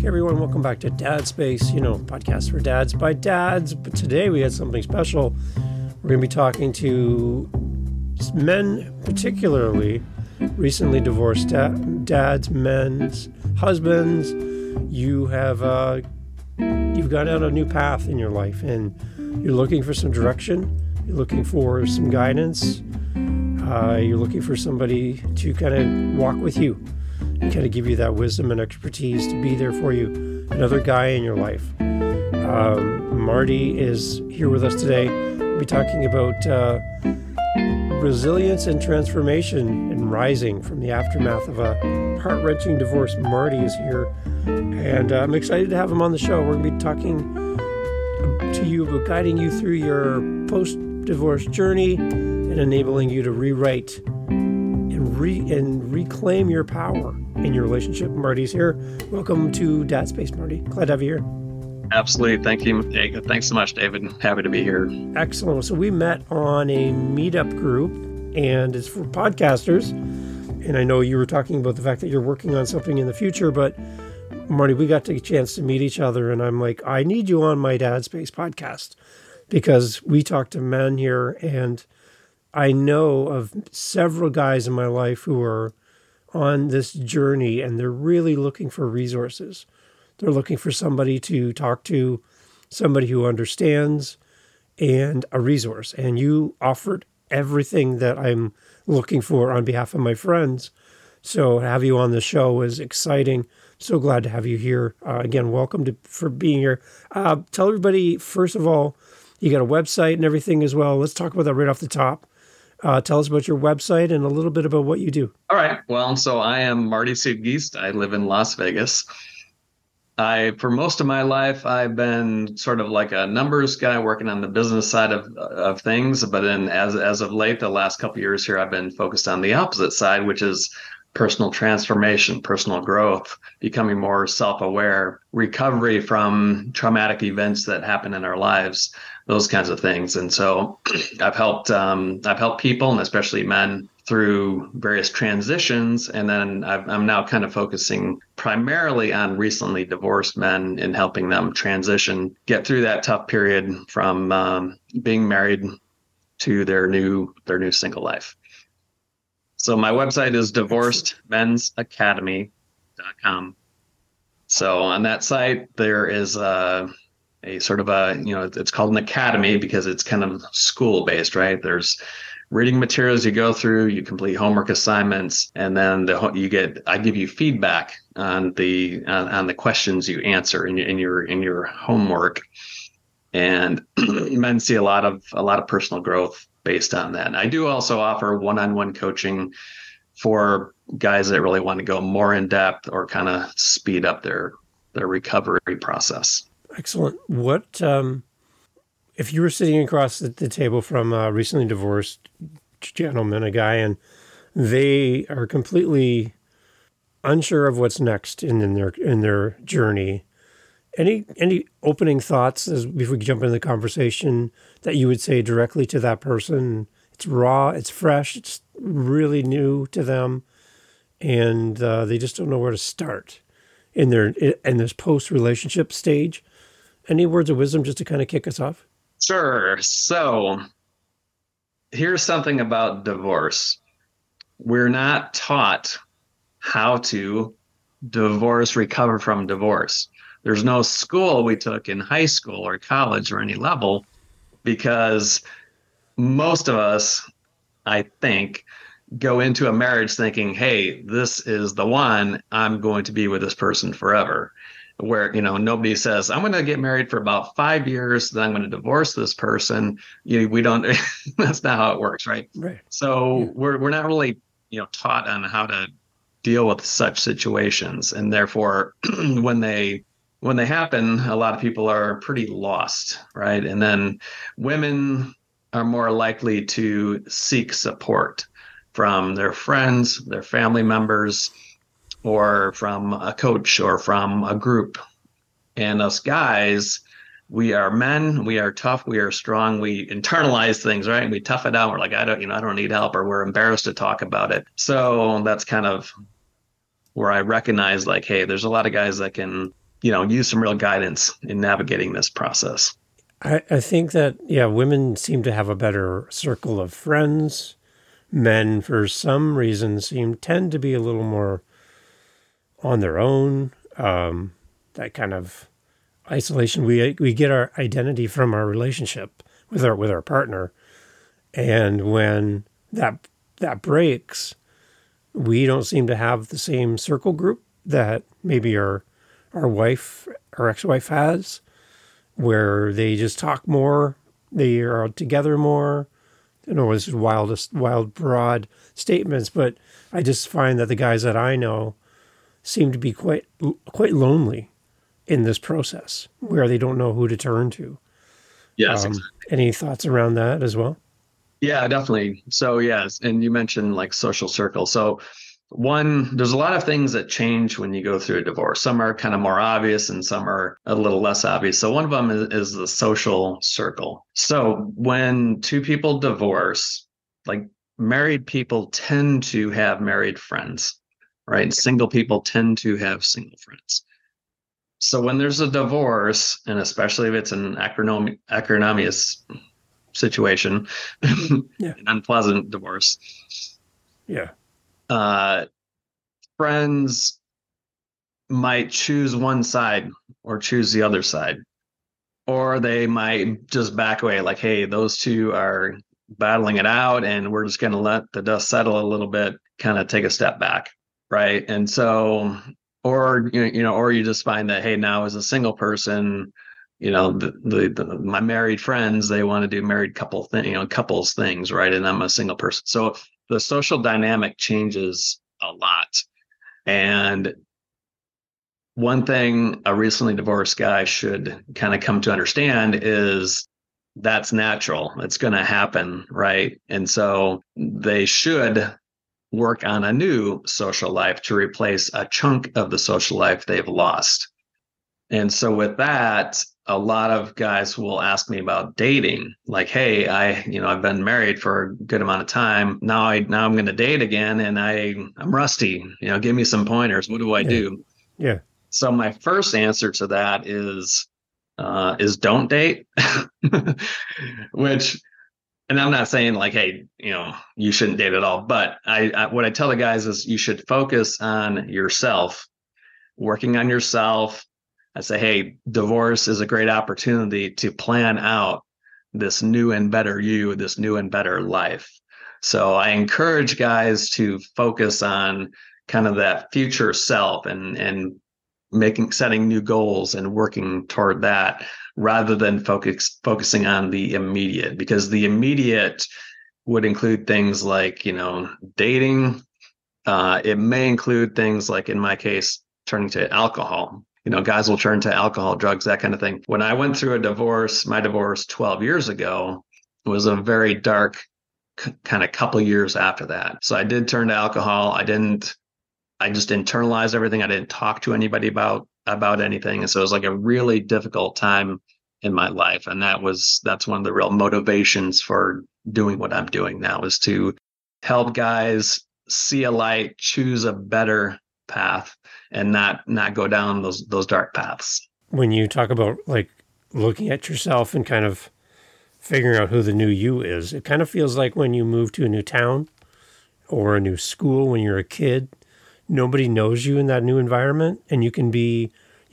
Hey everyone, welcome back to Dad Space, podcast for dads by dads. But today we had something special. We're going to be talking to men, particularly recently divorced dads, men's husbands. You've gone down a new path in your life and you're looking for some direction. You're looking for some guidance. You're looking for somebody to kind of walk with you and kind of give you that wisdom and expertise to be there for you, another guy in your life. Marty is here with us today. We'll be talking about resilience and transformation and rising from the aftermath of a heart-wrenching divorce. Marty is here, and I'm excited to have him on the show. We're going to be talking to you about guiding you through your post-divorce journey and enabling you to rewrite and reclaim your power in your relationship. Marty's here. Welcome to Dad Space, Marty. Glad to have you here. Absolutely. Thank you. Thanks so much, David. Happy to be here. Excellent. So we met on a meetup group, and it's for podcasters. And I know you were talking about the fact that you're working on something in the future, but Marty, we got a chance to meet each other, and I'm like, I need you on my Dad Space podcast because we talk to men here, and I know of several guys in my life who are on this journey and they're really looking for resources. They're looking for somebody to talk to, somebody who understands, and a resource. And you offered everything that I'm looking for on behalf of my friends. So to have you on the show is exciting. So glad to have you here. Again, welcome for being here. Tell everybody, first of all, you got a website and everything as well. Let's talk about that right off the top. Tell us about your website and a little bit about what you do. All right. Well, so I am Marty Sieggeist. I live in Las Vegas. For most of my life, I've been sort of like a numbers guy working on the business side of things. But then as of late, the last couple of years here, I've been focused on the opposite side, which is personal transformation, personal growth, becoming more self-aware, recovery from traumatic events that happen in our lives, those kinds of things. And so I've helped people, and especially men, through various transitions. And then I'm now kind of focusing primarily on recently divorced men and helping them transition, get through that tough period from being married to their new single life. So my website is divorcedmensacademy.com. So on that site, there is a sort of it's called an academy because it's kind of school-based, right? There's reading materials you go through, you complete homework assignments, and then I give you feedback on the questions you answer in your homework. And men see a lot of personal growth based on that. And I do also offer one-on-one coaching for guys that really want to go more in depth or kind of speed up their recovery process. Excellent. What if you were sitting across the table from a recently divorced gentleman, a guy, and they are completely unsure of what's next in their journey? Any opening thoughts before we jump into the conversation that you would say directly to that person? It's raw, it's fresh, it's really new to them, and they just don't know where to start in this post-relationship stage. Any words of wisdom just to kind of kick us off? Sure. So here's something about divorce. We're not taught how to recover from divorce. There's no school we took in high school or college or any level, because most of us, I think, go into a marriage thinking, hey, this is the one, I'm going to be with this person forever. Where, nobody says, I'm going to get married for about 5 years, then I'm going to divorce this person. We don't, that's not how it works, right? Right. So we're not really, taught on how to deal with such situations. And therefore, when they happen, a lot of people are pretty lost, right? And then women are more likely to seek support from their friends, their family members, or from a coach or from a group. And us guys, we are men, we are tough, we are strong, we internalize things, right? We tough it out. We're like, I don't need help, or we're embarrassed to talk about it. So that's kind of where I recognize, like, hey, there's a lot of guys that can use some real guidance in navigating this process. I think that, yeah, women seem to have a better circle of friends. Men, for some reason, tend to be a little more on their own. That kind of isolation. We get our identity from our relationship with our partner, and when that breaks, we don't seem to have the same circle group that maybe our ex-wife has, where they just talk more, they are together more. This is wild, broad statements, but I just find that the guys that I know seem to be quite lonely in this process, where they don't know who to turn to. Yes. Exactly. Any thoughts around that as well? Yeah, definitely. So yes, and you mentioned like social circle. So there's a lot of things that change when you go through a divorce. Some are kind of more obvious and some are a little less obvious. So one of them is the social circle. So when two people divorce, like married people tend to have married friends, right? Single people tend to have single friends. So when there's a divorce, and especially if it's an acrimonious situation, Yeah. an unpleasant divorce, Yeah. Friends might choose one side or choose the other side, or they might just back away, like, hey, those two are battling it out and we're just going to let the dust settle a little bit, kind of take a step back, right? And so, or you just find that, hey, now as a single person, my married friends, they want to do married couples things, right? And I'm a single person, so the social dynamic changes a lot. And one thing a recently divorced guy should kind of come to understand is that's natural. It's going to happen, right? And so they should work on a new social life to replace a chunk of the social life they've lost. And so with that, a lot of guys will ask me about dating, like, hey, I've been married for a good amount of time. Now I'm going to date again and I'm rusty, give me some pointers. What do I do? Yeah. So my first answer to that is don't date, which, and I'm not saying like, hey, you shouldn't date at all, but what I tell the guys is you should focus on yourself, working on yourself. I say, hey, divorce is a great opportunity to plan out this new and better you, this new and better life. So I encourage guys to focus on kind of that future self and setting new goals and working toward that, rather than focusing on the immediate, because the immediate would include things like, dating. It may include things like, in my case, turning to alcohol. Guys will turn to alcohol, drugs, that kind of thing. When I went through my divorce 12 years ago, it was a very dark kind of couple years after that. So I did turn to alcohol. I just internalized everything. I didn't talk to anybody about anything. And so it was like a really difficult time in my life. And that's one of the real motivations for doing what I'm doing now, is to help guys see a light, choose a better path, and not go down those dark paths. When you talk about like looking at yourself and kind of figuring out who the new you is, it kind of feels like when you move to a new town or a new school when you're a kid, nobody knows you in that new environment, and you could be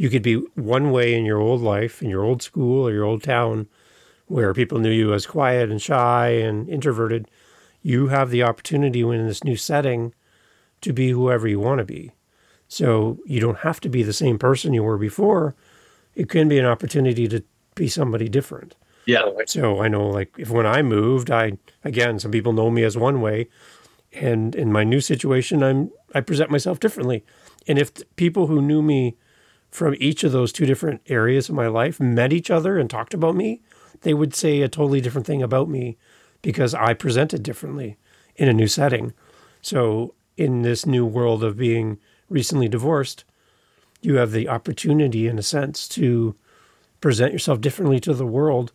one way in your old life, in your old school or your old town, where people knew you as quiet and shy and introverted. You have the opportunity when in this new setting to be whoever you want to be. So you don't have to be the same person you were before. It can be an opportunity to be somebody different. Yeah. So I know, like, if when I moved, some people know me as one way, and in my new situation, I present myself differently. And if people who knew me from each of those two different areas of my life met each other and talked about me, they would say a totally different thing about me because I presented differently in a new setting. So in this new world of being recently divorced, you have the opportunity, in a sense, to present yourself differently to the world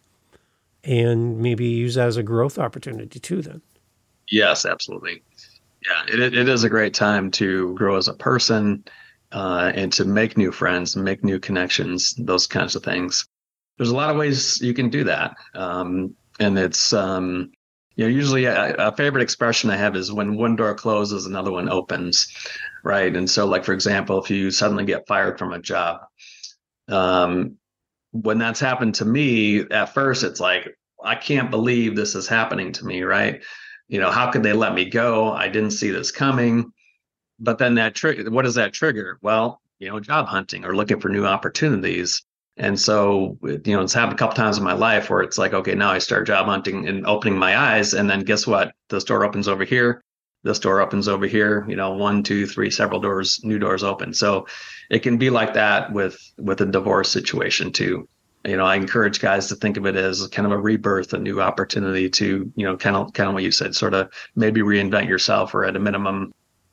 and maybe use that as a growth opportunity too then. Yes, absolutely. Yeah, it is a great time to grow as a person. and to make new friends, make new connections, those kinds of things. There's a lot of ways you can do that. And it's, usually a favorite expression I have is when one door closes, another one opens, right? And so, like, for example, if you suddenly get fired from a job, when that's happened to me, at first, it's like, I can't believe this is happening to me, right? How could they let me go? I didn't see this coming. But then what does that trigger? Well, job hunting or looking for new opportunities. And so, it's happened a couple times in my life where it's like, okay, now I start job hunting and opening my eyes. And then guess what? This door opens over here. This door opens over here, 1, 2, 3, several doors, new doors open. So it can be like that with a divorce situation too. I encourage guys to think of it as kind of a rebirth, a new opportunity to, kind of what you said, sort of maybe reinvent yourself, or at a minimum,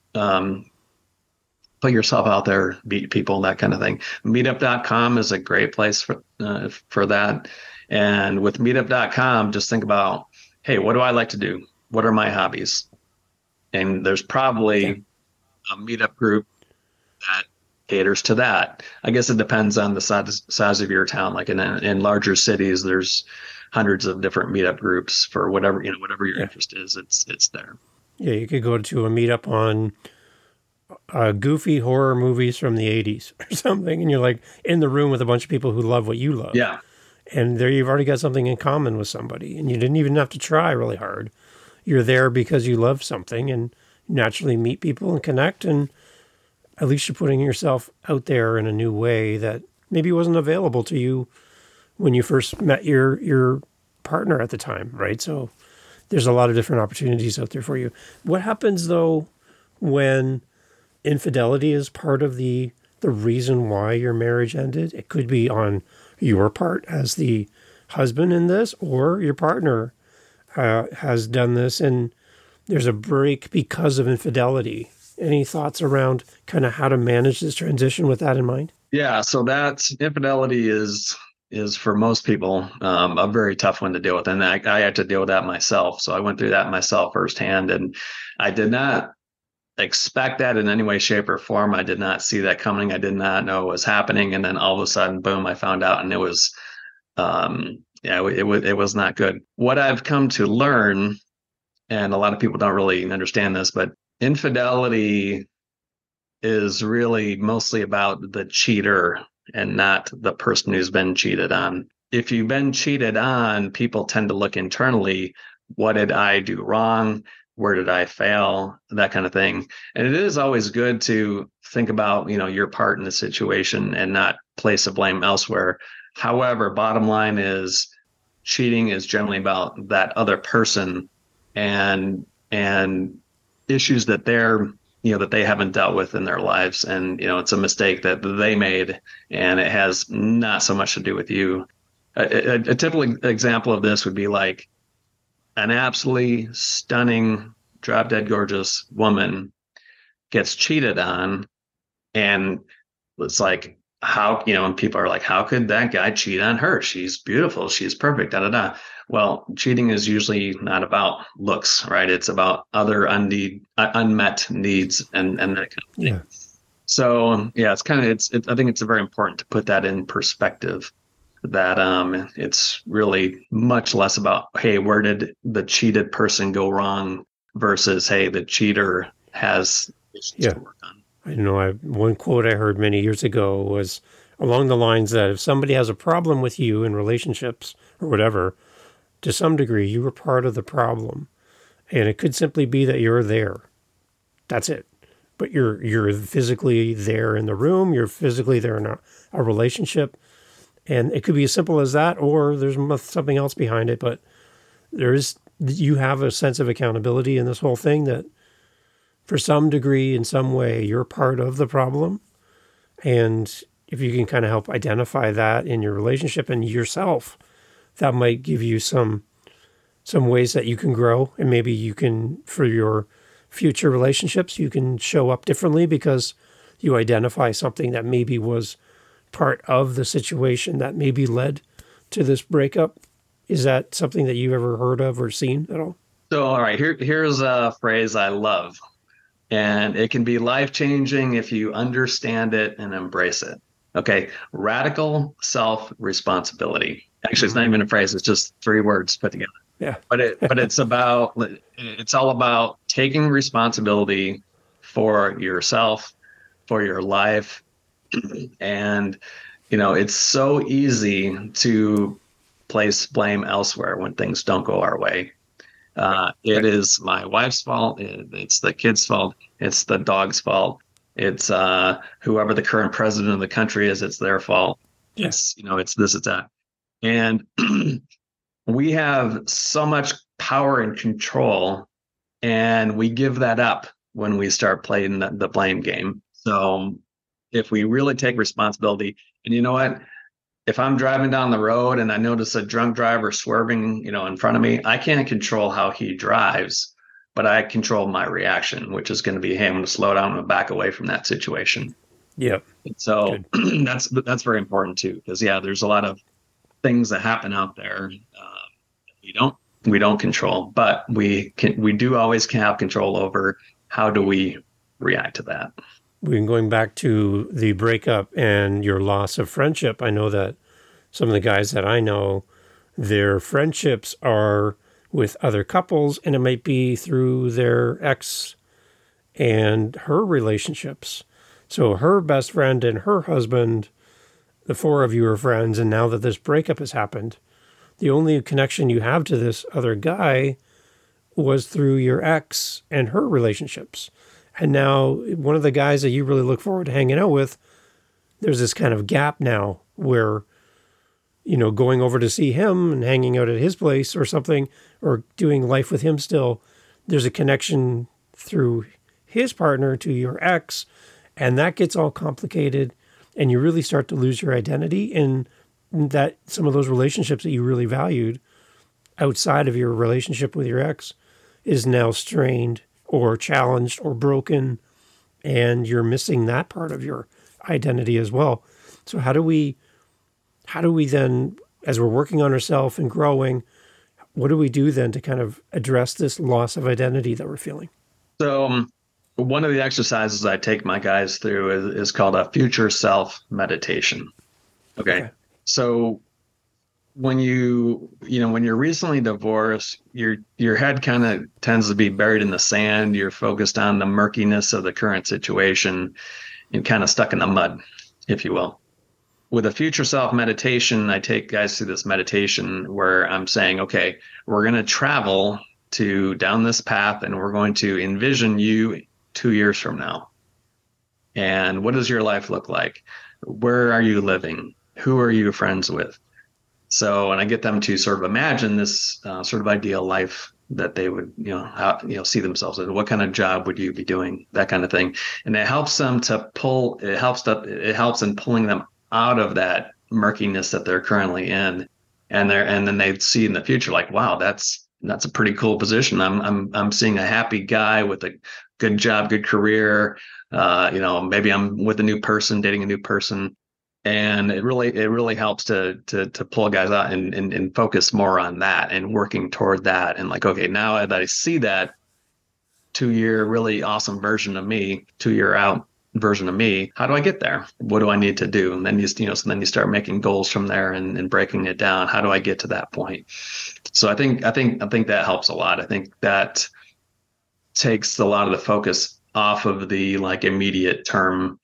put yourself out there, meet people, that kind of thing. Meetup.com is a great place for that. And with meetup.com, just think about, hey, what do I like to do? What are my hobbies? And there's probably a meetup group that caters to that. I guess it depends on the size of your town. Like in larger cities, there's hundreds of different meetup groups for whatever your interest is. It's there. Yeah, you could go to a meetup on goofy horror movies from the 80s or something, and you're like in the room with a bunch of people who love what you love. Yeah. And there you've already got something in common with somebody, and you didn't even have to try really hard. You're there because you love something and naturally meet people and connect, and at least you're putting yourself out there in a new way that maybe wasn't available to you when you first met your partner at the time, right? So there's a lot of different opportunities out there for you. What happens, though, when infidelity is part of the reason why your marriage ended? It could be on your part as the husband in this, or your partner has done this and there's a break because of infidelity. Any thoughts around kind of how to manage this transition with that in mind? Yeah, so that infidelity is for most people a very tough one to deal with, and I had to deal with that myself. So I went through that myself firsthand, and I did not expect that in any way, shape, or form. I did not see that coming. I did not know what was happening, and then all of a sudden, boom! I found out, and it was, it was not good. What I've come to learn, and a lot of people don't really understand this, but infidelity is really mostly about the cheater and not the person who's been cheated on. If you've been cheated on, people tend to look internally. What did I do wrong? Where did I fail? That kind of thing. And it is always good to think about, your part in the situation and not place the blame elsewhere. However, bottom line is cheating is generally about that other person and issues that that they haven't dealt with in their lives. And, it's a mistake that they made, and it has not so much to do with you. A typical example of this would be like an absolutely stunning, drop dead gorgeous woman gets cheated on. And it's like, how, and people are like, how could that guy cheat on her? She's beautiful. She's perfect. Da, da, da. Well, cheating is usually not about looks, right? It's about other unmet needs and that kind of thing. Yeah. So yeah, I think it's very important to put that in perspective, that it's really much less about, hey, where did the cheated person go wrong, versus, hey, the cheater has issues to work on. I know one quote I heard many years ago was along the lines that if somebody has a problem with you in relationships or whatever, to some degree, you were part of the problem. And it could simply be that you're there. That's it. But you're physically there in the room. You're physically there in a relationship. And it could be as simple as that, or there's something else behind it. But you have a sense of accountability in this whole thing that for some degree, in some way, you're part of the problem. And if you can kind of help identify that in your relationship and yourself, that might give you some ways that you can grow. And maybe you can, for your future relationships, you can show up differently because you identify something that maybe was part of the situation that maybe led to this breakup. Is that something that you've ever heard of or seen at all? So, all right, here's a phrase I love. And it can be life-changing if you understand it and embrace it. Okay. Radical self-responsibility. Actually, it's not even a phrase, it's just three words put together. Yeah. But it's all about taking responsibility for yourself, for your life. And it's so easy to place blame elsewhere when things don't go our way. It is my wife's fault. It's the kid's fault. It's the dog's fault. It's whoever the current president of the country is. It's their fault. Yeah. It's this, it's that. And we have so much power and control, and we give that up when we start playing the blame game. So if we really take responsibility, and you know what? If I'm driving down the road and I notice a drunk driver swerving, in front of me, I can't control how he drives, but I control my reaction, which is going to be, hey, I'm going to slow down and back away from that situation. Yep. So that's very important too, because there's a lot of things that happen out there we don't control, but we do always have control over how do we react to that. Going back to the breakup and your loss of friendship, I know that some of the guys that I know, their friendships are with other couples, and it might be through their ex and her relationships. So her best friend and her husband, the four of you are friends, and now that this breakup has happened, the only connection you have to this other guy was through your ex and her relationships. And now one of the guys that you really look forward to hanging out with, there's this kind of gap now where, going over to see him and hanging out at his place or something, or doing life with him still, there's a connection through his partner to your ex, and that gets all complicated, and you really start to lose your identity in that some of those relationships that you really valued outside of your relationship with your ex is now strained or challenged or broken, and you're missing that part of your identity as well. So how do we then, as we're working on ourselves and growing, what do we do then to kind of address this loss of identity that we're feeling? So one of the exercises I take my guys through is called a future self meditation. Okay. So when when you're recently divorced, your head kind of tends to be buried in the sand. You're focused on the murkiness of the current situation and kind of stuck in the mud, if you will. With a future self meditation, I take guys through this meditation where I'm saying, okay, we're going to travel down this path, and we're going to envision you 2 years from now. And what does your life look like? Where are you living? Who are you friends with? So, and I get them to sort of imagine this sort of ideal life that they would, see themselves in. What kind of job would you be doing? That kind of thing. And it helps them it helps in pulling them out of that murkiness that they're currently in. And then they see in the future, like, wow, that's a pretty cool position. I'm seeing a happy guy with a good job, good career. Maybe I'm with a new person, dating a new person. And it really helps to pull guys out and focus more on that and working toward that. And like, okay, now that I see that 2-year really awesome version of me, 2-year out version of me, how do I get there? What do I need to do? And then so then you start making goals from there and breaking it down. How do I get to that point? So I think that helps a lot. I think that takes a lot of the focus off of the like immediate term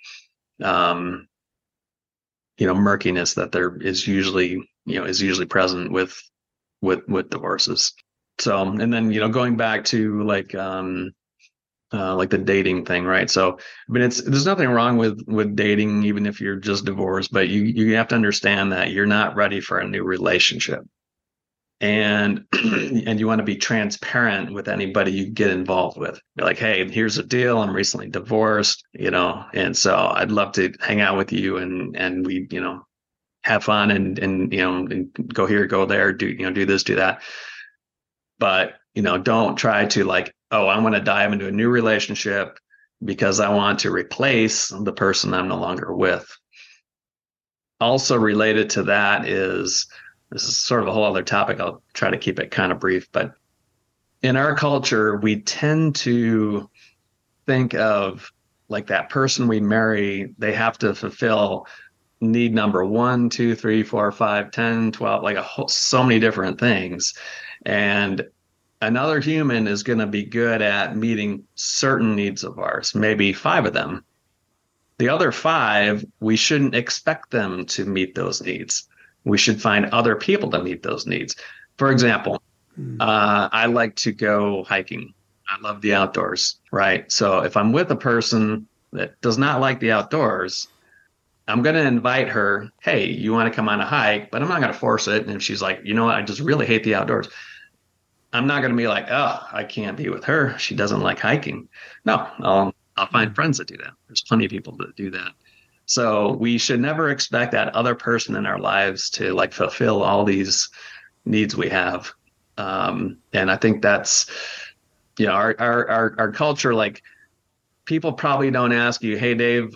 murkiness that there is usually present with divorces. So, and then, going back to like the dating thing, right? So, I mean, there's nothing wrong with dating, even if you're just divorced, but you have to understand that you're not ready for a new relationship. And you want to be transparent with anybody you get involved with. You're like, hey, here's the deal. I'm recently divorced, and so I'd love to hang out with you and we, have fun and go here, go there, do this, do that. But, don't try to like, oh, I want to dive into a new relationship because I want to replace the person I'm no longer with. Also related to that is, this is sort of a whole other topic. I'll try to keep it kind of brief, but in our culture, we tend to think of like that person we marry, they have to fulfill need number 1, 2, 3, 4, 5, 10, 12, like so many different things. And another human is going to be good at meeting certain needs of ours, maybe 5 of them. The other 5, we shouldn't expect them to meet those needs. We should find other people to meet those needs. For example, I like to go hiking. I love the outdoors, right? So if I'm with a person that does not like the outdoors, I'm going to invite her, hey, you want to come on a hike, but I'm not going to force it. And if she's like, you know what, I just really hate the outdoors, I'm not going to be like, oh, I can't be with her. She doesn't like hiking. No, I'll find friends that do that. There's plenty of people that do that. So we should never expect that other person in our lives to like fulfill all these needs we have. And I think that's, you know, our culture, like people probably don't ask you, hey, Dave,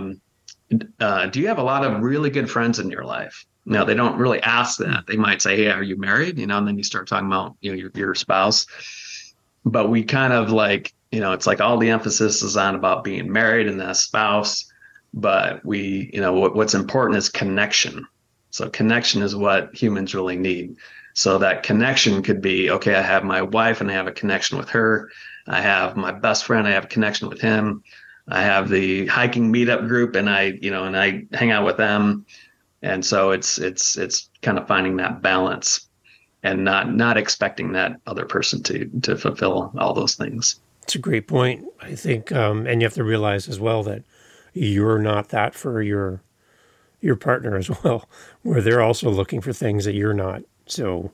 do you have a lot of really good friends in your life? No, they don't really ask that. They might say, hey, are you married? You know, and then you start talking about, you know, your spouse. But we kind of like, you know, it's like all the emphasis is on about being married and a spouse. But we, you know, what's important is connection. So connection is what humans really need. So that connection could be, okay, I have my wife and I have a connection with her. I have my best friend, I have a connection with him. I have the hiking meetup group and I hang out with them. And so it's kind of finding that balance and not expecting that other person to fulfill all those things. It's a great point, I think. And you have to realize as well that you're not that for your partner as well, where they're also looking for things that you're not. So,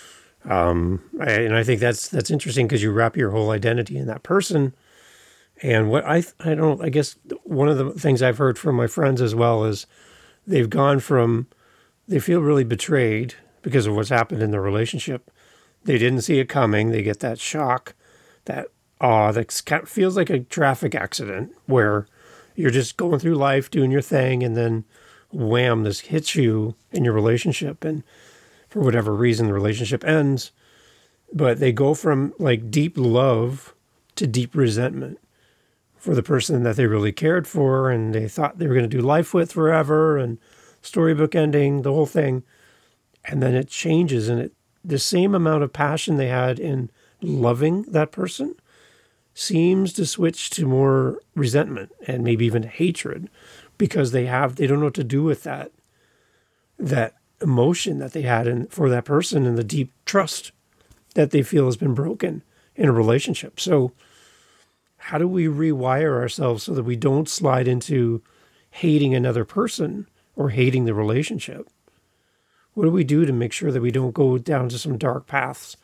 I think that's interesting because you wrap your whole identity in that person. And what I guess one of the things I've heard from my friends as well is they've gone from, they feel really betrayed because of what's happened in the relationship. They didn't see it coming. They get that shock, that awe that feels like a traffic accident where you're just going through life doing your thing and then wham, this hits you in your relationship. And for whatever reason, the relationship ends. But they go from like deep love to deep resentment for the person that they really cared for and they thought they were going to do life with forever and storybook ending, the whole thing. And then it changes and the same amount of passion they had in loving that person seems to switch to more resentment and maybe even hatred because they don't know what to do with that emotion that they had for that person and the deep trust that they feel has been broken in a relationship. So how do we rewire ourselves so that we don't slide into hating another person or hating the relationship? What do we do to make sure that we don't go down to some dark paths,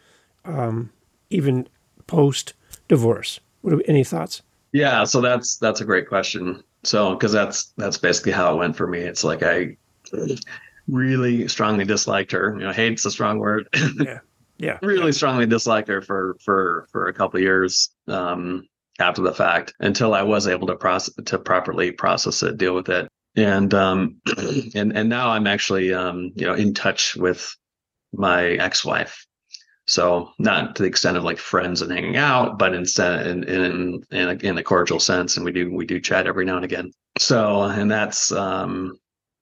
even post-divorce? Any thoughts? Yeah, so that's a great question. So, because that's basically how it went for me. It's like I really strongly disliked her. You know, hate's a strong word. Yeah. Really strongly disliked her for a couple of years after the fact until I was able to properly process it, deal with it. And and now I'm actually in touch with my ex-wife. So not to the extent of like friends and hanging out, but instead in a cordial sense, and we do chat every now and again. So and that's so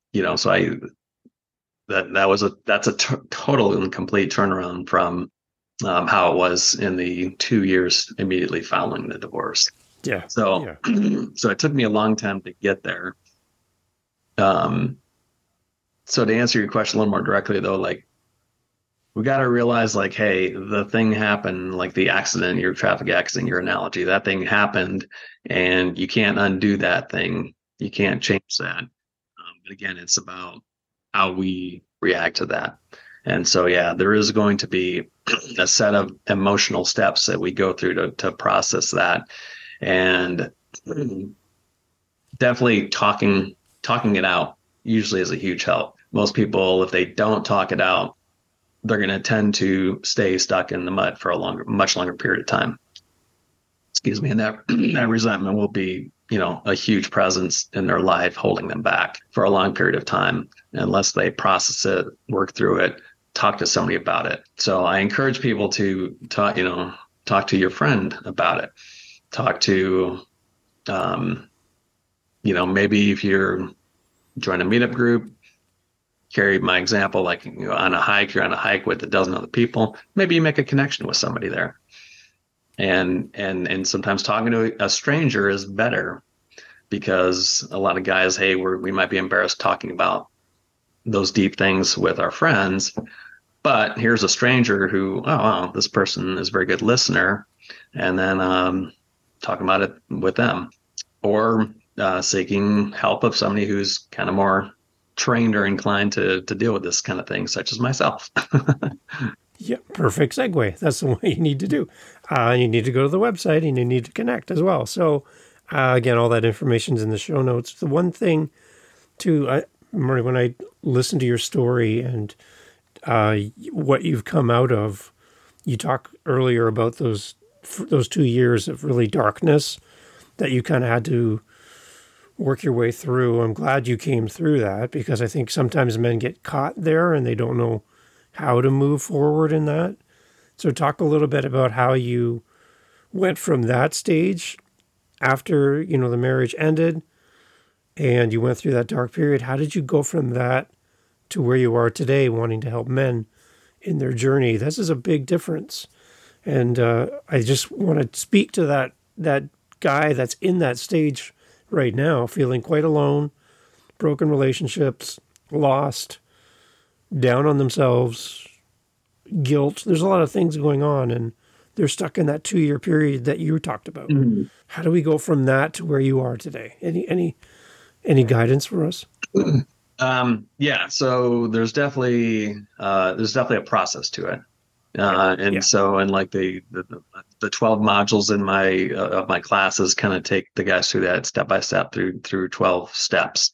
that's a total and complete turnaround from how it was in the 2 years immediately following the divorce. Yeah. So so it took me a long time to get there. So to answer your question a little more directly though, like we got to realize like, hey, the thing happened, like the accident, your traffic accident, your analogy, that thing happened and you can't undo that thing. You can't change that. But again, it's about how we react to that. And so, yeah, there is going to be a set of emotional steps that we go through to process that. And definitely talking it out usually is a huge help. Most people, if they don't talk it out, they're going to tend to stay stuck in the mud for a much longer period of time. Excuse me. And that resentment will be, a huge presence in their life, holding them back for a long period of time, unless they process it, work through it, talk to somebody about it. So I encourage people to talk to your friend about it. Talk to Um, maybe if you're join a meetup group, carry my example, like on a hike, you're on a hike with a dozen other people, maybe you make a connection with somebody there. And sometimes talking to a stranger is better because a lot of guys, hey, we might be embarrassed talking about those deep things with our friends, but here's a stranger who, oh, wow, this person is a very good listener, and then talking about it with them, or seeking help of somebody who's kind of more trained or inclined to deal with this kind of thing, such as myself. Yeah, perfect segue. That's the way you need to do. You need to go to the website and you need to connect as well. So, again, all that information's in the show notes. The one thing, too, Marty, when I listen to your story and what you've come out of, you talked earlier about those 2 years of really darkness that you kind of had to work your way through. I'm glad you came through that because I think sometimes men get caught there and they don't know how to move forward in that. So talk a little bit about how you went from that stage after, the marriage ended and you went through that dark period. How did you go from that to where you are today, wanting to help men in their journey? This is a big difference. And I just want to speak to that guy that's in that stage right now, feeling quite alone, broken relationships, lost, down on themselves, guilt. There's a lot of things going on, and they're stuck in that 2-year period that you talked about. Mm-hmm. How do we go from that to where you are today? Any guidance for us? Yeah. So there's definitely a process to it. And like the 12 modules in my of my classes kind of take the guys through that step by step through 12 steps.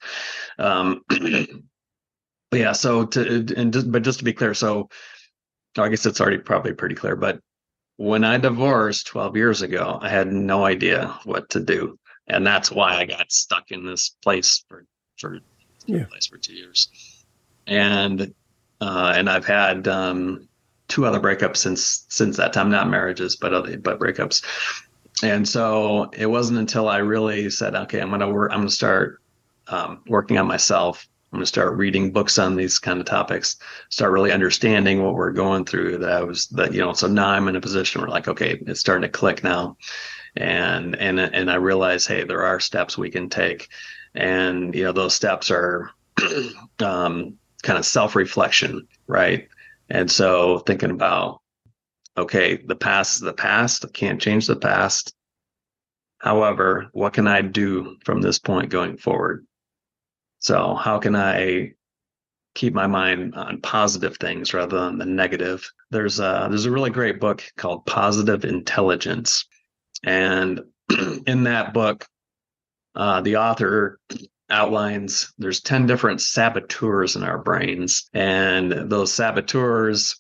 Yeah. So just to be clear, so I guess it's already probably pretty clear, but when I divorced 12 years ago, I had no idea what to do. And that's why I got stuck in this place for 2 years. And I've had 2 other breakups since that time, not marriages, but breakups. And so it wasn't until I really said, okay, I'm going to start working on myself. I'm going to start reading books on these kind of topics, start really understanding what we're going through so now I'm in a position where like, okay, it's starting to click now. And I realize, hey, there are steps we can take. And, those steps are kind of self-reflection, right? And so thinking about, okay, the past is the past. I can't change the past. However, what can I do from this point going forward? So how can I keep my mind on positive things rather than the negative? There's a really great book called Positive Intelligence. And in that book, the author outlines there's 10 different saboteurs in our brains. And those saboteurs,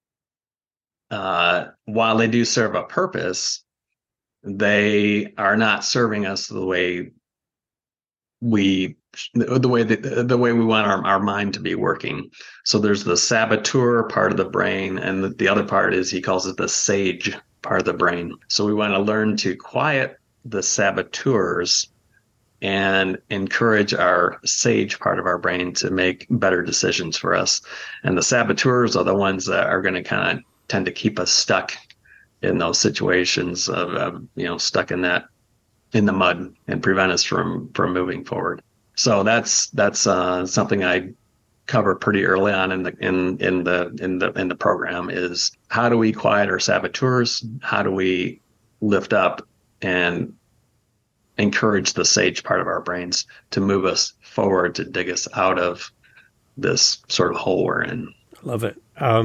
while they do serve a purpose, they are not serving us the way we want our mind to be working. So there's the saboteur part of the brain, and the other part is, he calls it the sage part of the brain. So we want to learn to quiet the saboteurs and encourage our sage part of our brain to make better decisions for us. And the saboteurs are the ones that are going to kind of tend to keep us stuck in those situations of stuck in the mud and prevent us from moving forward. So that's something I cover pretty early on in the program, is how do we quiet our saboteurs? How do we lift up and encourage the sage part of our brains to move us forward, to dig us out of this sort of hole we're in? Love it.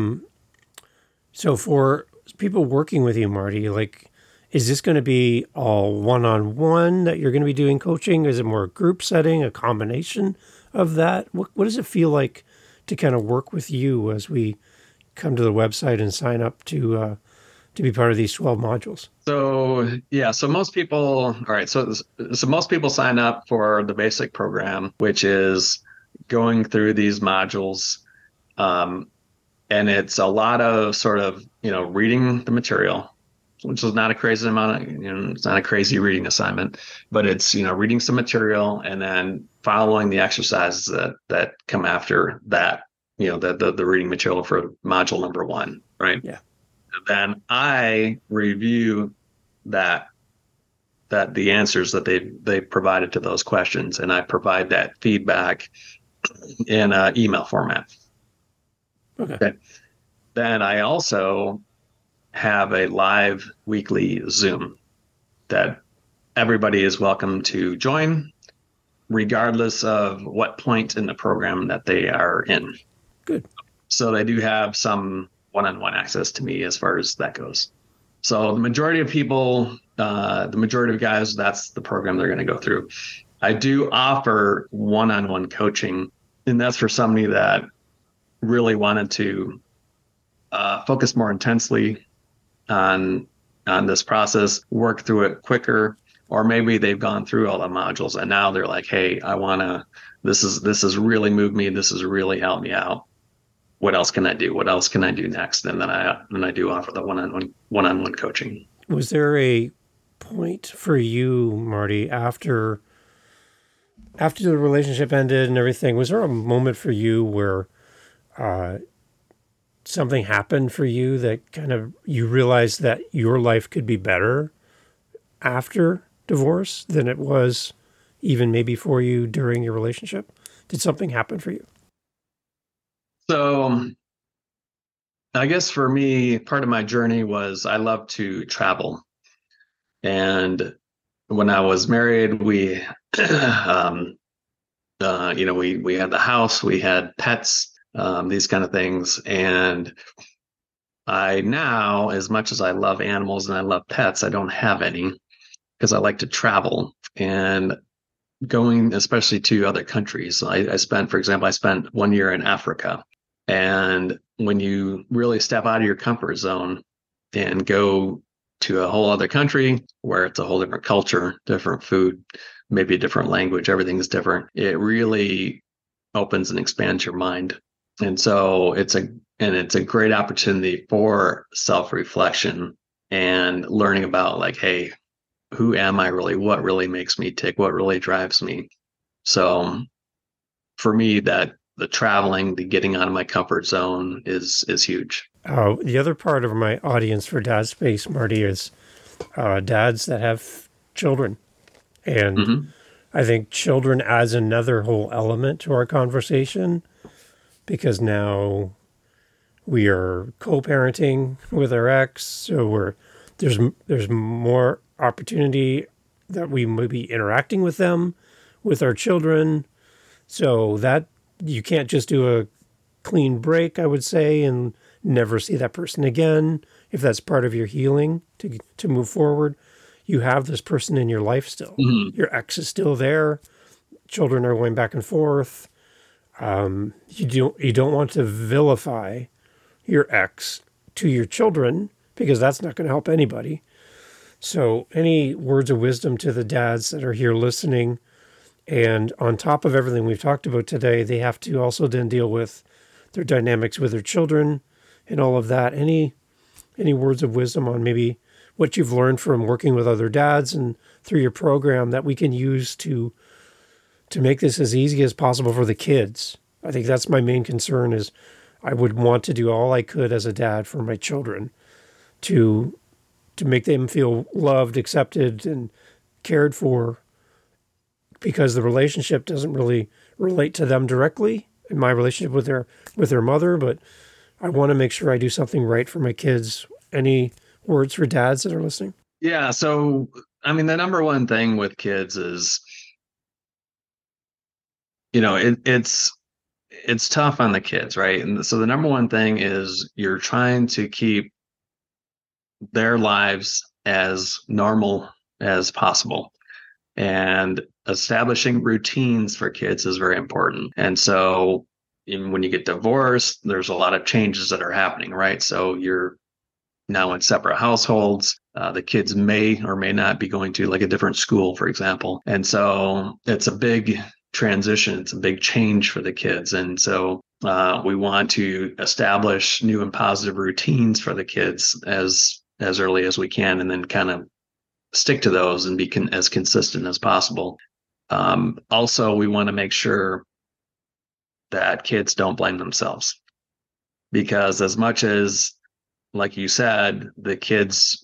So for people working with you, Marty, like, is this going to be all one-on-one that you're going to be doing coaching? Is it more a group setting, a combination of that? What does it feel like to kind of work with you as we come to the website and sign up to be part of these 12 modules? So most people, all right. So most people sign up for the basic program, which is going through these modules. And it's a lot of sort of, reading the material, which is not a crazy amount of, it's not a crazy reading assignment, but it's, reading some material and then following the exercises that come after that, the reading material for module number 1, right? Yeah. Then I review that the answers that they provided to those questions, and I provide that feedback in an email format. Okay. Then I also have a live weekly Zoom that everybody is welcome to join, regardless of what point in the program that they are in. Good. So they do have some one-on-one access to me as far as that goes. So the majority of people, the majority of guys, that's the program they're going to go through. I do offer one-on-one coaching, and that's for somebody that really wanted to focus more intensely on this process, work through it quicker, or maybe they've gone through all the modules and now they're like, hey, this has really moved me. This has really helped me out. What else can I do? What else can I do next? And then I do offer the one-on-one coaching. Was there a point for you, Marty, after the relationship ended and everything? Was there a moment for you where something happened for you that kind of you realized that your life could be better after divorce than it was even maybe for you during your relationship? Did something happen for you? So I guess for me, part of my journey was I love to travel. And when I was married, we, we had the house, we had pets, these kind of things. And I now, as much as I love animals and I love pets, I don't have any because I like to travel and going, especially to other countries. I spent 1 year in Africa. And when you really step out of your comfort zone and go to a whole other country where it's a whole different culture, different food, maybe a different language, everything's different, it really opens and expands your mind. And so it's a great opportunity for self-reflection and learning about like, hey, who am I really? What really makes me tick? What really drives me? So for me, that the traveling, the getting out of my comfort zone is huge. The other part of my audience for Dad Space, Marty, is dads that have children. And I think children adds another whole element to our conversation because now we are co-parenting with our ex. So there's more opportunity that we may be interacting with them, with our children. So that you can't just do a clean break, I would say, and never see that person again. If that's part of your healing to move forward, you have this person in your life still. Your ex is still there. Children are going back and forth. You don't want to vilify your ex to your children because that's not going to help anybody. So any words of wisdom to the dads that are here listening? And on top of everything we've talked about today, they have to also then deal with their dynamics with their children and all of that. Any words of wisdom on maybe what you've learned from working with other dads and through your program that we can use to make this as easy as possible for the kids? I think that's my main concern is I would want to do all I could as a dad for my children to make them feel loved, accepted, and cared for, because the relationship doesn't really relate to them directly in my relationship with their mother, but I want to make sure I do something right for my kids. Any words for dads that are listening? Yeah. So, I mean, the number one thing with kids is, it's tough on the kids, right? And so the number one thing is you're trying to keep their lives as normal as possible. And establishing routines for kids is very important. And so when you get divorced, there's a lot of changes that are happening, right? So you're now in separate households. The kids may or may not be going to like a different school, for example. And so it's a big transition. It's a big change for the kids. And so we want to establish new and positive routines for the kids as as early as we can, and then kind of stick to those and be as consistent as possible. Also, we want to make sure that kids don't blame themselves, because as much as, like you said, the kids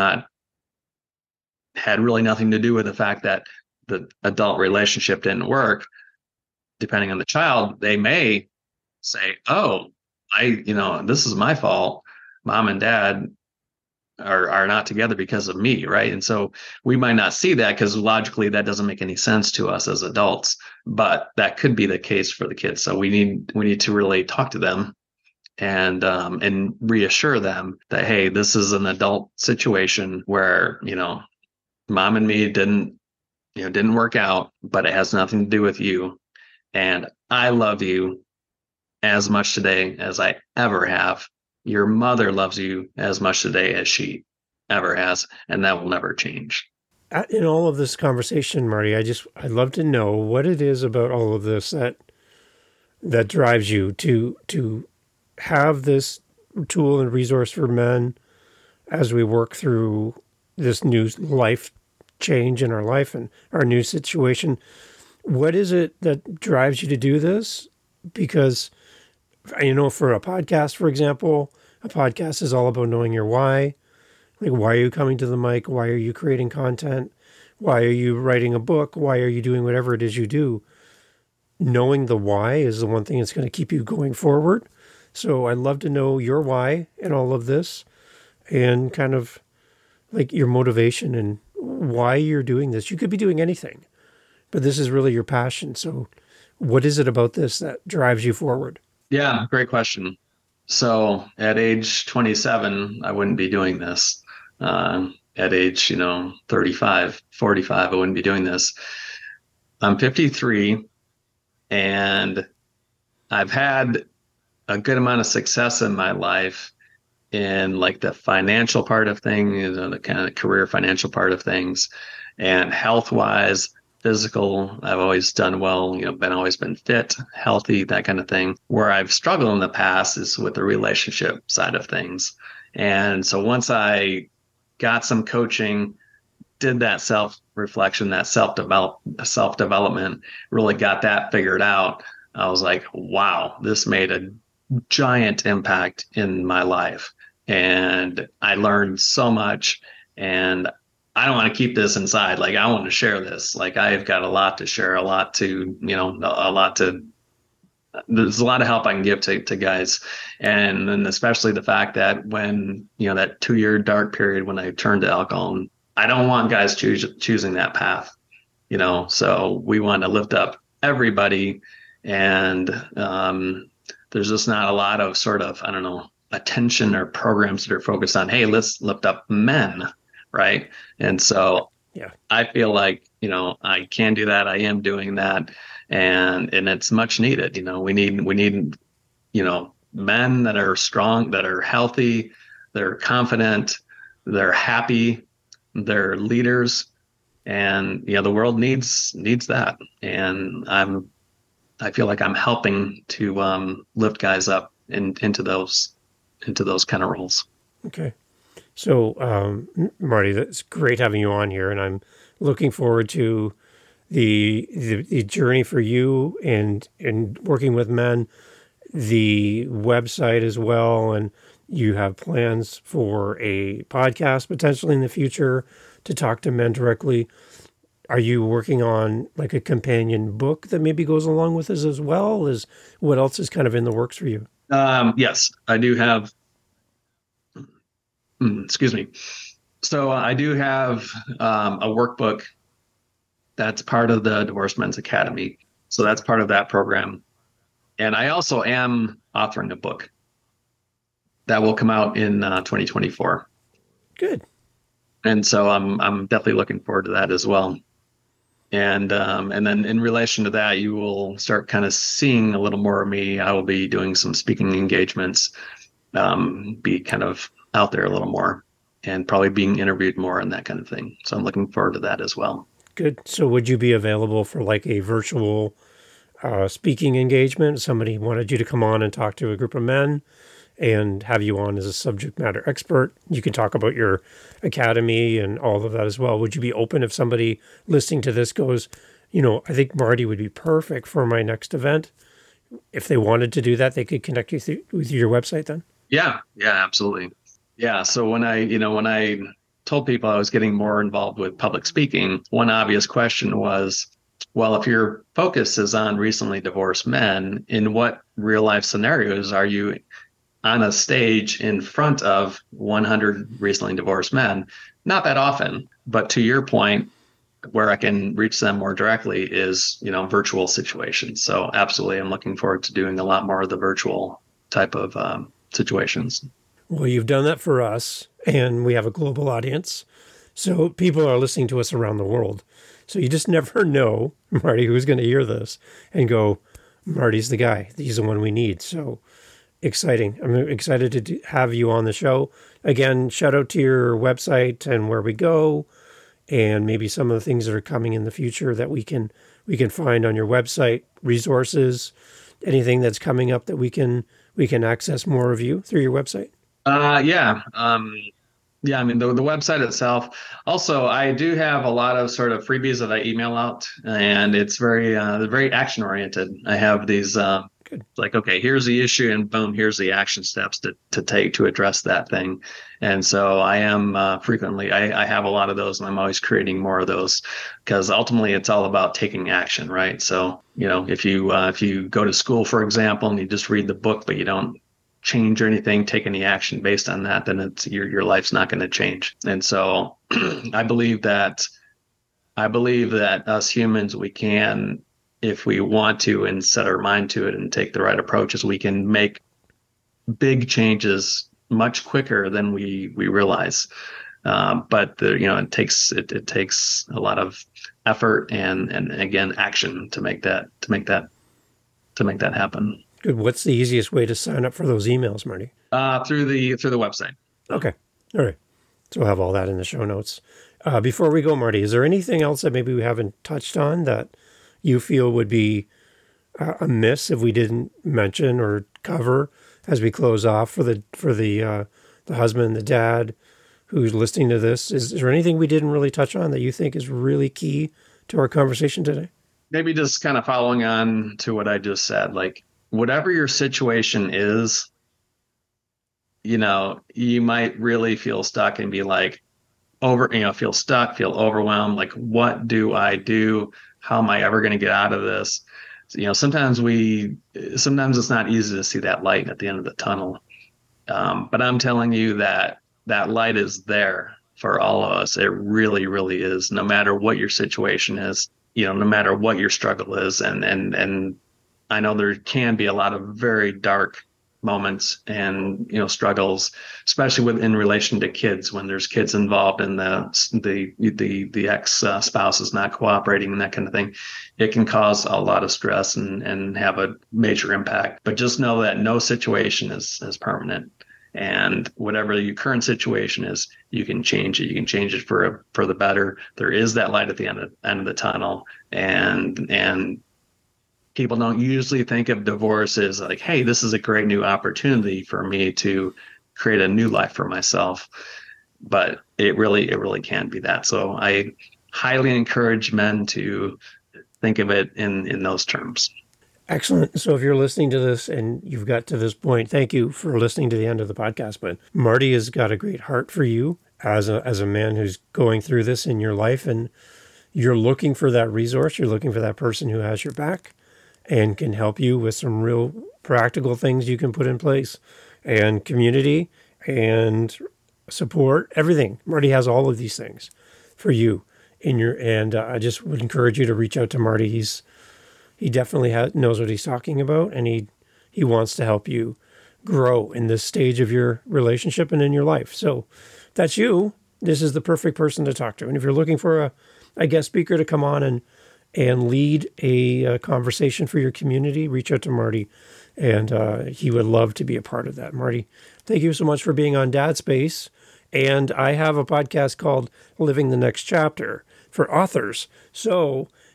had really nothing to do with the fact that the adult relationship didn't work. Depending on the child, they may say, oh, this is my fault. Mom and dad are not together because of me, right? And so we might not see that because logically that doesn't make any sense to us as adults, but that could be the case for the kids. So we need to really talk to them and reassure them that, hey, this is an adult situation where, mom and me didn't work out, but it has nothing to do with you. And I love you as much today as I ever have. Your mother loves you as much today as she ever has, and that will never change. In all of this conversation, Marty, I'd love to know what it is about all of this that drives you to have this tool and resource for men as we work through this new life change in our life and our new situation. What is it that drives you to do this? Because, for a podcast, for example, a podcast is all about knowing your why. Like, why are you coming to the mic? Why are you creating content? Why are you writing a book? Why are you doing whatever it is you do? Knowing the why is the one thing that's going to keep you going forward. So I'd love to know your why in all of this and kind of like your motivation and why you're doing this. You could be doing anything, but this is really your passion. So what is it about this that drives you forward? Yeah, great question. So at age 27, I wouldn't be doing this. At age, 35, 45, I wouldn't be doing this. I'm 53 and I've had a good amount of success in my life in like the financial part of things, the kind of career financial part of things, and health wise, physical, I've always done well, always been fit, healthy, that kind of thing. Where I've struggled in the past is with the relationship side of things. And so once I got some coaching, did that self-reflection, that self-development, really got that figured out, I was like, wow, this made a giant impact in my life. And I learned so much, and I don't want to keep this inside. Like, I want to share this. Like, I've got a lot to share, there's a lot of help I can give to guys. And then especially the fact that when, that 2-year dark period when I turned to alcohol, I don't want guys choosing that path, so we want to lift up everybody. And there's just not a lot of sort of, attention or programs that are focused on, hey, let's lift up men. Right. And so yeah, I feel like, I can do that. I am doing that. And it's much needed. We need, men that are strong, that are healthy, they're confident, they're happy, they're leaders. And, the world needs that. And I feel like I'm helping to lift guys up into those kind of roles. Okay. So, Marty, it's great having you on here, and I'm looking forward to the journey for you and working with men, the website as well, and you have plans for a podcast potentially in the future to talk to men directly. Are you working on like a companion book that maybe goes along with this as well? What else is kind of in the works for you? Yes, I do have. Excuse me. So I do have a workbook that's part of the Divorced Men's Academy. So that's part of that program. And I also am authoring a book that will come out in 2024. Good. And so I'm definitely looking forward to that as well. And then in relation to that, you will start kind of seeing a little more of me. I will be doing some speaking engagements, be kind of out there a little more, and probably being interviewed more and that kind of thing. So I'm looking forward to that as well. Good. So would you be available for like a virtual speaking engagement? Somebody wanted you to come on and talk to a group of men and have you on as a subject matter expert. You can talk about your academy and all of that as well. Would you be open if somebody listening to this goes, I think Marty would be perfect for my next event? If they wanted to do that, they could connect you with your website then? Yeah, absolutely. Yeah. So when I told people I was getting more involved with public speaking, one obvious question was, well, if your focus is on recently divorced men, in what real life scenarios are you on a stage in front of 100 recently divorced men? Not that often, but to your point, where I can reach them more directly is, virtual situations. So absolutely, I'm looking forward to doing a lot more of the virtual type of situations. Well, you've done that for us, and we have a global audience. So people are listening to us around the world. So you just never know, Marty, who's going to hear this and go, Marty's the guy. He's the one we need. So exciting. I'm excited to have you on the show. Again, shout out to your website and where we go, and maybe some of the things that are coming in the future that we can find on your website, resources, anything that's coming up that we can access more of you through your website. Yeah. I mean, the website itself. Also, I do have a lot of sort of freebies that I email out, and it's very action oriented. I have these like, okay, here's the issue, and boom, here's the action steps to take to address that thing. And so I am frequently, I have a lot of those, and I'm always creating more of those, because ultimately it's all about taking action, right? So, if you go to school, for example, and you just read the book, but you don't change or anything, take any action based on that, then it's your life's not going to change. And so I believe that us humans, we can, if we want to and set our mind to it and take the right approaches, we can make big changes much quicker than we realize. But it takes a lot of effort and again, action to make that happen. Good. What's the easiest way to sign up for those emails, Marty? Through the website. Okay. All right. So we'll have all that in the show notes. Before we go, Marty, is there anything else that maybe we haven't touched on that you feel would be a miss if we didn't mention or cover as we close off for the husband, the dad who's listening to this? Is there anything we didn't really touch on that you think is really key to our conversation today? Maybe just kind of following on to what I just said, like, whatever your situation is, you might really feel stuck and be like feel stuck, feel overwhelmed. Like, what do I do? How am I ever going to get out of this? So, sometimes it's not easy to see that light at the end of the tunnel. But I'm telling you that light is there for all of us. It really, really is. No matter what your situation is, no matter what your struggle is. And I know there can be a lot of very dark moments and struggles, especially in relation to kids, when there's kids involved and the ex spouse is not cooperating and that kind of thing. It can cause a lot of stress and have a major impact. But just know that no situation is permanent, and whatever your current situation is, you can change it. You can change it for the better. There is that light at the end of the tunnel, and people don't usually think of divorce as like, hey, this is a great new opportunity for me to create a new life for myself. But it really can be that. So I highly encourage men to think of it in those terms. Excellent. So if you're listening to this and you've got to this point, thank you for listening to the end of the podcast. But Marty has got a great heart for you as a man who's going through this in your life, and you're looking for that resource. You're looking for that person who has your back and can help you with some real practical things you can put in place, and community and support, everything. Marty has all of these things for you and I just would encourage you to reach out to Marty. He definitely knows what he's talking about, and he wants to help you grow in this stage of your relationship and in your life. So if that's you, this is the perfect person to talk to. And if you're looking for a guest speaker to come on and lead a conversation for your community, reach out to Marty, and he would love to be a part of that. Marty, thank you so much for being on Dad Space. And I have a podcast called Living the Next Chapter for authors. So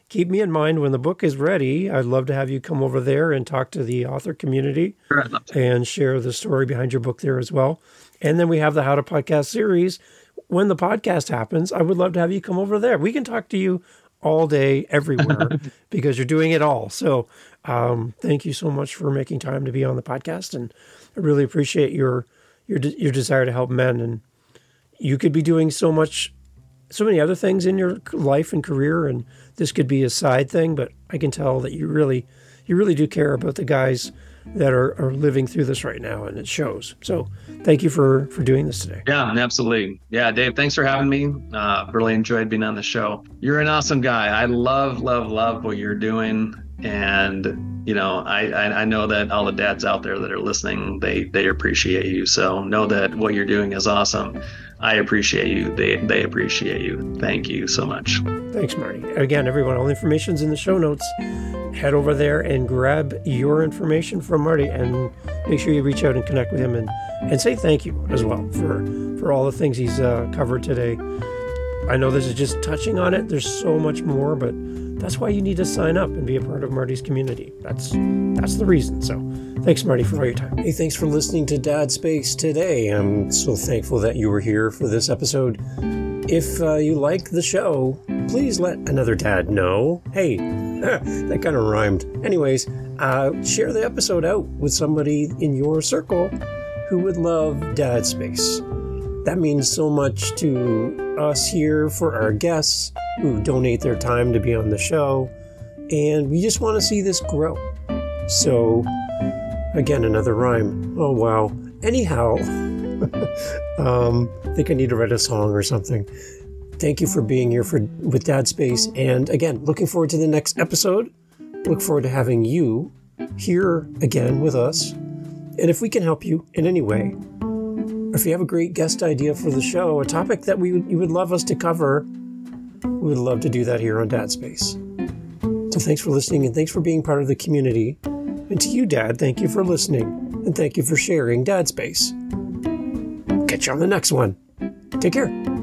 keep me in mind when the book is ready. I'd love to have you come over there and talk to the author community and share the story behind your book there as well. And then we have the How to Podcast series. When the podcast happens, I would love to have you come over there. We can talk to you all day, everywhere, because you're doing it all. So thank you so much for making time to be on the podcast. And I really appreciate your desire to help men. And you could be doing so many other things in your life and career, and this could be a side thing, but I can tell that you really do care about the guys that are living through this right now, and it shows. So thank you for doing this today. Yeah, absolutely. Yeah, Dave, thanks for having me. Really enjoyed being on the show. You're an awesome guy. I love what you're doing. And, you know, I know that all the dads out there that are listening, they appreciate you. So know that what you're doing is awesome. I appreciate you. They appreciate you. Thank you so much. Thanks, Marty. Again, everyone, all the information's in the show notes. Head over there and grab your information from Marty, and make sure you reach out and connect with him and say thank you as well for all the things he's covered today. I know this is just touching on it. There's so much more, but that's why you need to sign up and be a part of Marty's community. That's the reason. So thanks, Marty, for all your time. Hey, thanks for listening to Dad Space today. I'm so thankful that you were here for this episode. If you like the show, please let another dad know. Hey, that kind of rhymed. Anyways, share the episode out with somebody in your circle who would love Dad Space. That means so much to us here for our guests who donate their time to be on the show. And we just want to see this grow. So, again, another rhyme. Oh, wow. Anyhow, I think I need to write a song or something. Thank you for being here with Dad Space. And again, looking forward to the next episode. Look forward to having you here again with us. And if we can help you in any way, or if you have a great guest idea for the show, a topic that you would love us to cover, we would love to do that here on Dad Space. So thanks for listening, and thanks for being part of the community. And to you, Dad, thank you for listening, and thank you for sharing Dad Space. Catch you on the next one. Take care.